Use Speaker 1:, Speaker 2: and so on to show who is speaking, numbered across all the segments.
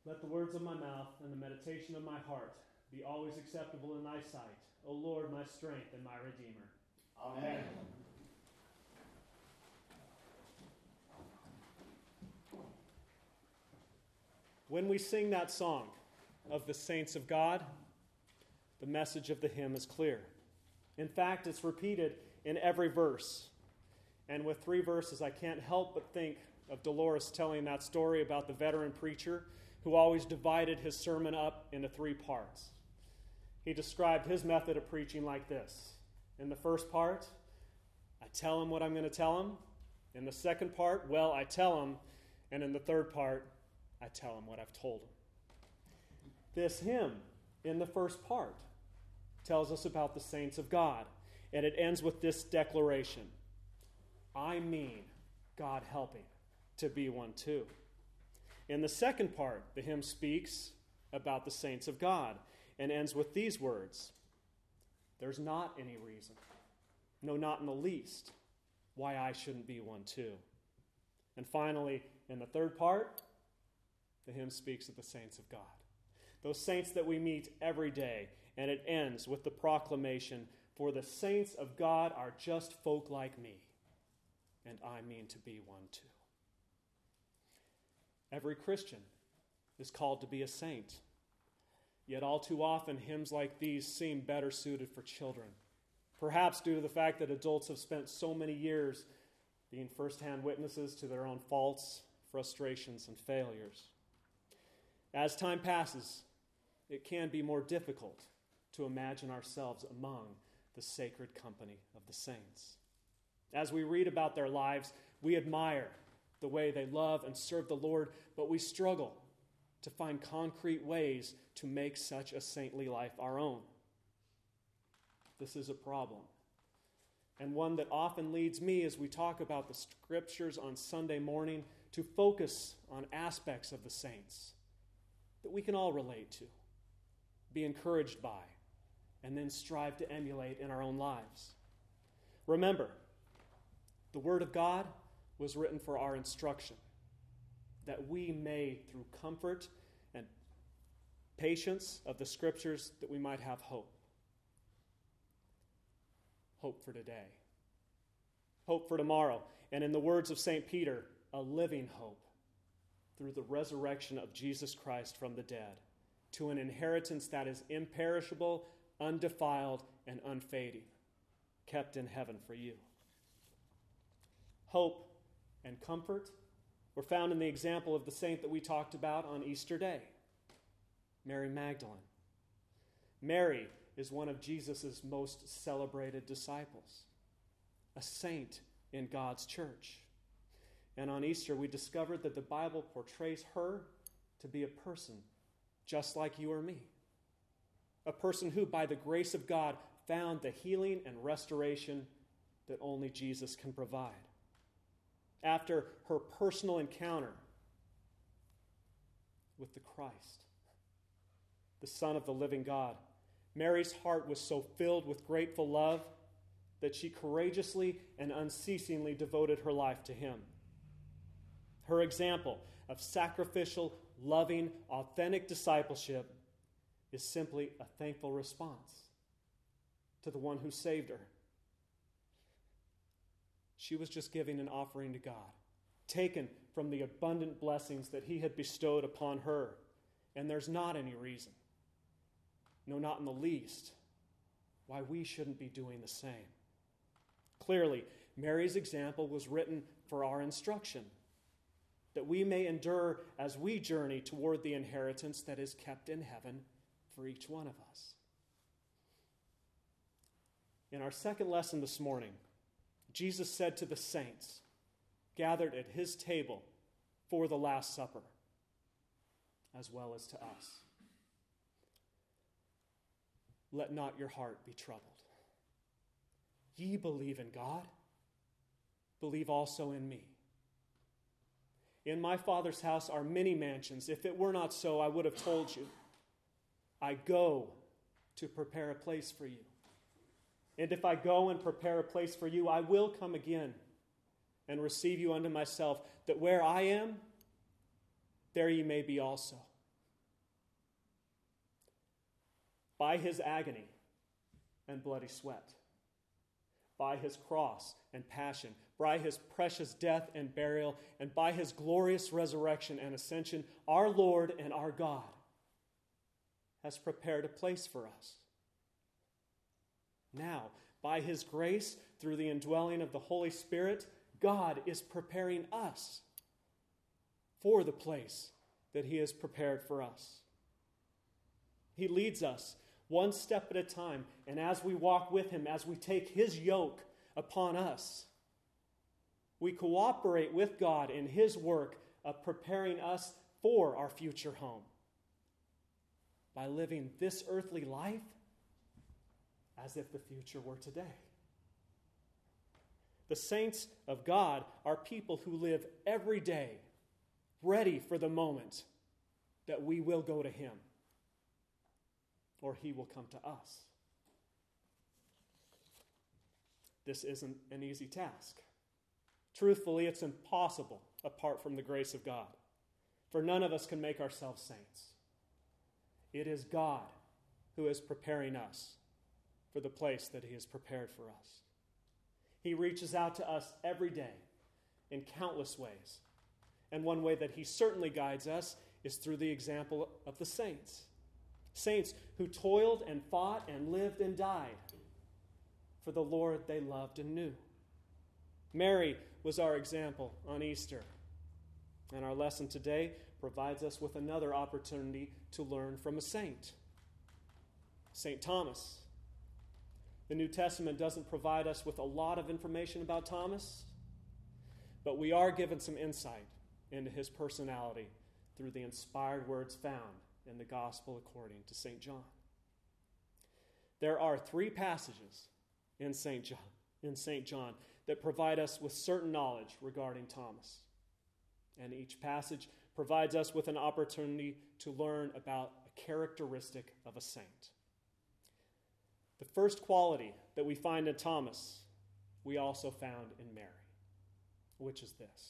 Speaker 1: Let the words of my mouth and the meditation of my heart be always acceptable in thy sight, O Lord, my strength and my Redeemer.
Speaker 2: Amen.
Speaker 1: When we sing that song of the saints of God, the message of the hymn is clear. In fact, it's repeated in every verse. And with 3 verses, I can't help but think of Dolores telling that story about the veteran preacher who always divided his sermon up into 3 parts. He described his method of preaching like this. In the first part, I tell him what I'm going to tell him. In the second part, well, I tell him. And in the third part, I tell him what I've told him. This hymn, in the first part, tells us about the saints of God. And it ends with this declaration: I mean God helping to be one too. In the second part, the hymn speaks about the saints of God and ends with these words: there's not any reason, no, not in the least, why I shouldn't be one too. And finally, in the third part, the hymn speaks of the saints of God, those saints that we meet every day, and it ends with the proclamation, for the saints of God are just folk like me, and I mean to be one too. Every Christian is called to be a saint. Yet all too often, hymns like these seem better suited for children, perhaps due to the fact that adults have spent so many years being firsthand witnesses to their own faults, frustrations, and failures. As time passes, it can be more difficult to imagine ourselves among the sacred company of the saints. As we read about their lives, we admire the way they love and serve the Lord, but we struggle to find concrete ways to make such a saintly life our own. This is a problem, and one that often leads me, as we talk about the scriptures on Sunday morning, to focus on aspects of the saints that we can all relate to, be encouraged by, and then strive to emulate in our own lives. Remember, the Word of God was written for our instruction, that we may, through comfort and patience of the Scriptures, that we might have hope. Hope for today. Hope for tomorrow. And in the words of St. Peter, a living hope through the resurrection of Jesus Christ from the dead, to an inheritance that is imperishable, undefiled, and unfading, kept in heaven for you. Hope and comfort were found in the example of the saint that we talked about on Easter Day, Mary Magdalene. Mary is one of Jesus' most celebrated disciples, a saint in God's church. And on Easter, we discovered that the Bible portrays her to be a person just like you or me, a person who, by the grace of God, found the healing and restoration that only Jesus can provide. After her personal encounter with the Christ, the Son of the living God, Mary's heart was so filled with grateful love that she courageously and unceasingly devoted her life to him. Her example of sacrificial, loving, authentic discipleship is simply a thankful response to the one who saved her. She was just giving an offering to God, taken from the abundant blessings that he had bestowed upon her. And there's not any reason, no, not in the least, why we shouldn't be doing the same. Clearly, Mary's example was written for our instruction, that we may endure as we journey toward the inheritance that is kept in heaven for each one of us. In our second lesson this morning, Jesus said to the saints gathered at his table for the Last Supper, as well as to us, let not your heart be troubled. Ye believe in God, believe also in me. In my Father's house are many mansions. If it were not so, I would have told you. I go to prepare a place for you. And if I go and prepare a place for you, I will come again and receive you unto myself, that where I am, there ye may be also. by his agony and bloody sweat, by his cross and passion, by his precious death and burial, and by his glorious resurrection and ascension, our Lord and our God has prepared a place for us. Now, by his grace, through the indwelling of the Holy Spirit, God is preparing us for the place that he has prepared for us. He leads us one step at a time, and as we walk with him, as we take his yoke upon us, we cooperate with God in his work of preparing us for our future home by living this earthly life as if the future were today. The saints of God are people who live every day ready for the moment that we will go to him or he will come to us. This isn't an easy task. Truthfully, it's impossible apart from the grace of God, for none of us can make ourselves saints. It is God who is preparing us for the place that he has prepared for us. He reaches out to us every day in countless ways. And one way that he certainly guides us is through the example of the saints. Saints who toiled and fought and lived and died for the Lord they loved and knew. Mary was our example on Easter. And our lesson today provides us with another opportunity to learn from a saint, St. Thomas. The New Testament doesn't provide us with a lot of information about Thomas, but we are given some insight into his personality through the inspired words found in the Gospel according to St. John. There are 3 passages in St. John that provide us with certain knowledge regarding Thomas. And each passage provides us with an opportunity to learn about a characteristic of a saint. The first quality that we find in Thomas, we also found in Mary, which is this: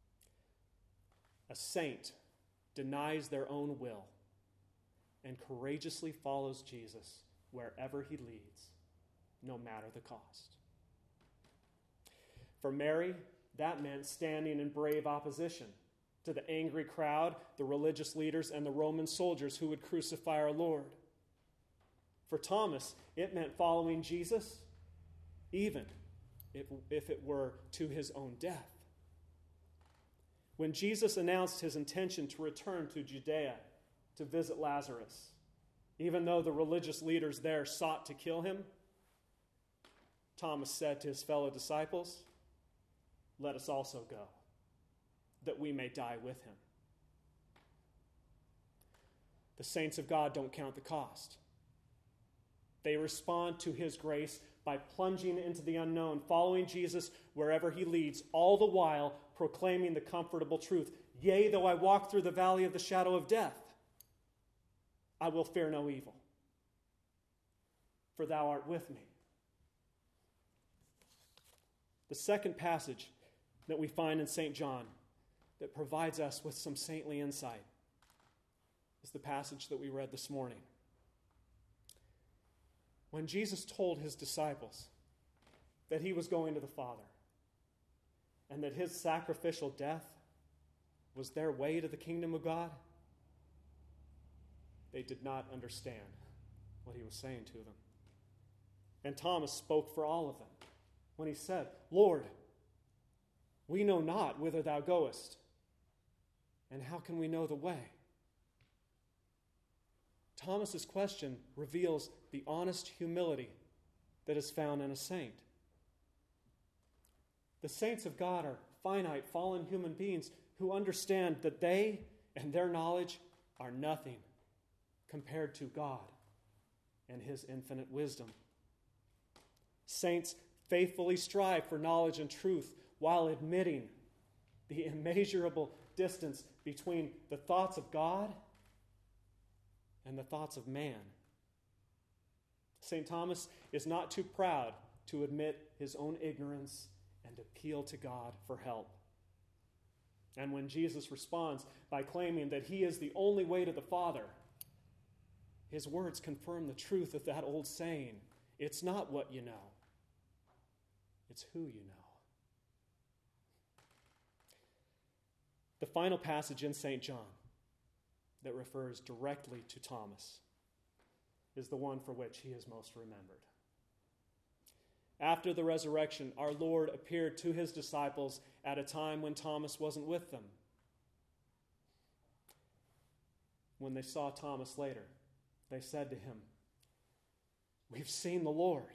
Speaker 1: a saint denies their own will and courageously follows Jesus wherever he leads, no matter the cost. For Mary, that meant standing in brave opposition to the angry crowd, the religious leaders, and the Roman soldiers who would crucify our Lord. For Thomas, it meant following Jesus, even if it were to his own death. When Jesus announced his intention to return to Judea to visit Lazarus, even though the religious leaders there sought to kill him, Thomas said to his fellow disciples, "Let us also go, that we may die with him." The saints of God don't count the cost. They respond to his grace by plunging into the unknown, following Jesus wherever he leads, all the while proclaiming the comfortable truth. Yea, though I walk through the valley of the shadow of death, I will fear no evil, for thou art with me. The second passage that we find in St. John that provides us with some saintly insight is the passage that we read this morning. When Jesus told his disciples that he was going to the Father and that his sacrificial death was their way to the kingdom of God, they did not understand what he was saying to them. And Thomas spoke for all of them when he said, "Lord, we know not whither thou goest, and how can we know the way?" Thomas's question reveals the honest humility that is found in a saint. The saints of God are finite, fallen human beings who understand that they and their knowledge are nothing compared to God and his infinite wisdom. Saints faithfully strive for knowledge and truth while admitting the immeasurable distance between the thoughts of God and the thoughts of man. St. Thomas is not too proud to admit his own ignorance and appeal to God for help. And when Jesus responds by claiming that he is the only way to the Father, his words confirm the truth of that old saying, it's not what you know, it's who you know. The final passage in St. John that refers directly to Thomas is the one for which he is most remembered. After the resurrection, our Lord appeared to his disciples at a time when Thomas wasn't with them. When they saw Thomas later, they said to him, "We've seen the Lord."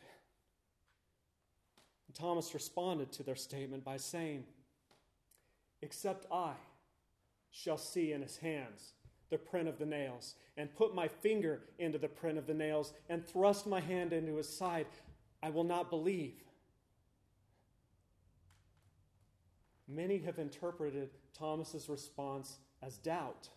Speaker 1: And Thomas responded to their statement by saying, "Except I shall see in his hands the print of the nails, and put my finger into the print of the nails, and thrust my hand into his side, I will not believe." Many have interpreted Thomas's response as doubt,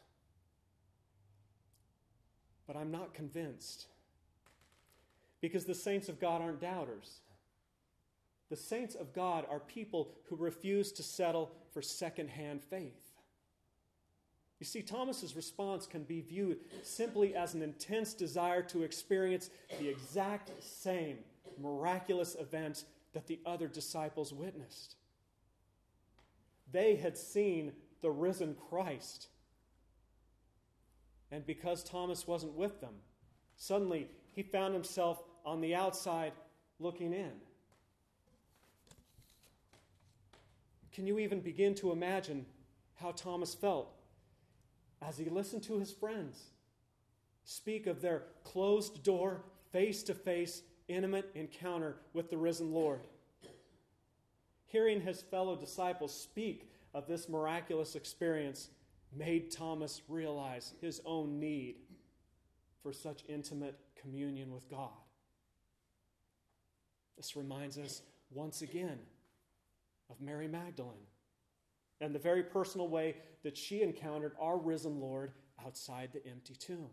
Speaker 1: but I'm not convinced, because the saints of God aren't doubters. The saints of God are people who refuse to settle for second-hand faith. You see, Thomas's response can be viewed simply as an intense desire to experience the exact same miraculous event that the other disciples witnessed. They had seen the risen Christ. And because Thomas wasn't with them, suddenly he found himself on the outside looking in. Can you even begin to imagine how Thomas felt as he listened to his friends speak of their closed-door, face-to-face, intimate encounter with the risen Lord? Hearing his fellow disciples speak of this miraculous experience made Thomas realize his own need for such intimate communion with God. This reminds us once again of Mary Magdalene and the very personal way that she encountered our risen Lord outside the empty tomb.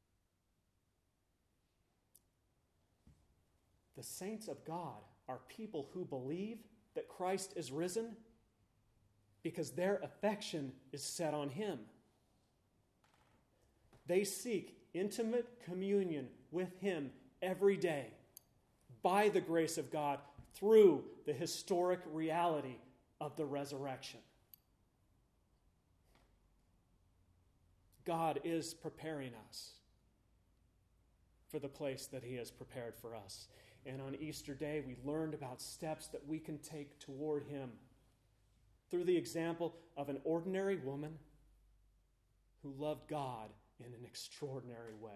Speaker 1: The saints of God are people who believe that Christ is risen because their affection is set on him. They seek intimate communion with him every day by the grace of God through the historic reality of the resurrection. God is preparing us for the place that he has prepared for us. And on Easter Day, we learned about steps that we can take toward him through the example of an ordinary woman who loved God in an extraordinary way.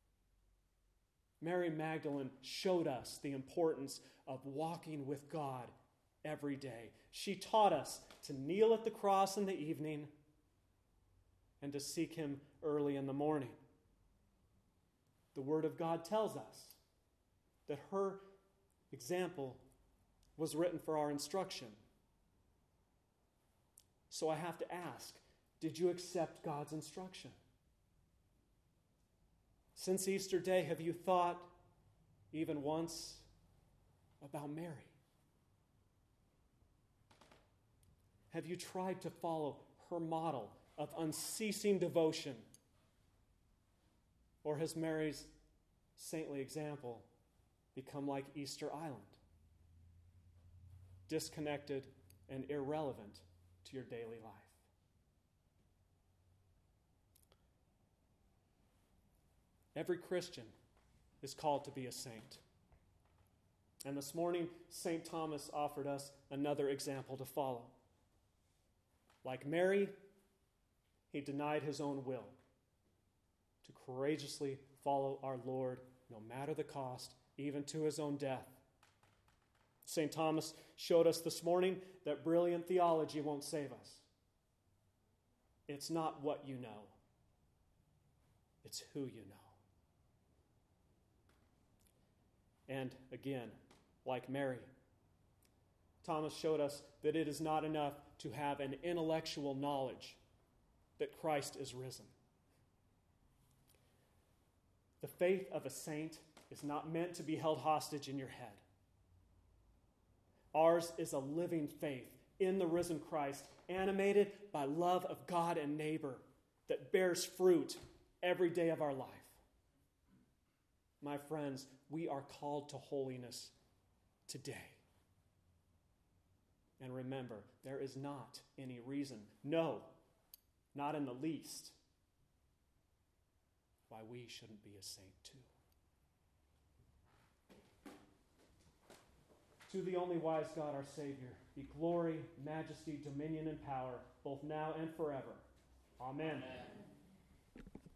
Speaker 1: Mary Magdalene showed us the importance of walking with God every day. She taught us to kneel at the cross in the evening and to seek him early in the morning. The Word of God tells us that her example was written for our instruction. So I have to ask, did you accept God's instruction? Since Easter Day, have you thought even once about Mary? Have you tried to follow her model of unceasing devotion? Or has Mary's saintly example become like Easter Island, disconnected and irrelevant to your daily life? Every Christian is called to be a saint. And this morning, St. Thomas offered us another example to follow. Like Mary, he denied his own will to courageously follow our Lord, no matter the cost, even to his own death. St. Thomas showed us this morning that brilliant theology won't save us. It's not what you know. It's who you know. And again, like Mary, Thomas showed us that it is not enough to have an intellectual knowledge that Christ is risen. The faith of a saint is not meant to be held hostage in your head. Ours is a living faith in the risen Christ, animated by love of God and neighbor, that bears fruit every day of our life. my friends, we are called to holiness today. And remember, there is not any reason, no, not in the least, why we shouldn't be a saint too. To the only wise God, our Savior, be glory, majesty, dominion, and power, both now and forever. Amen. Amen.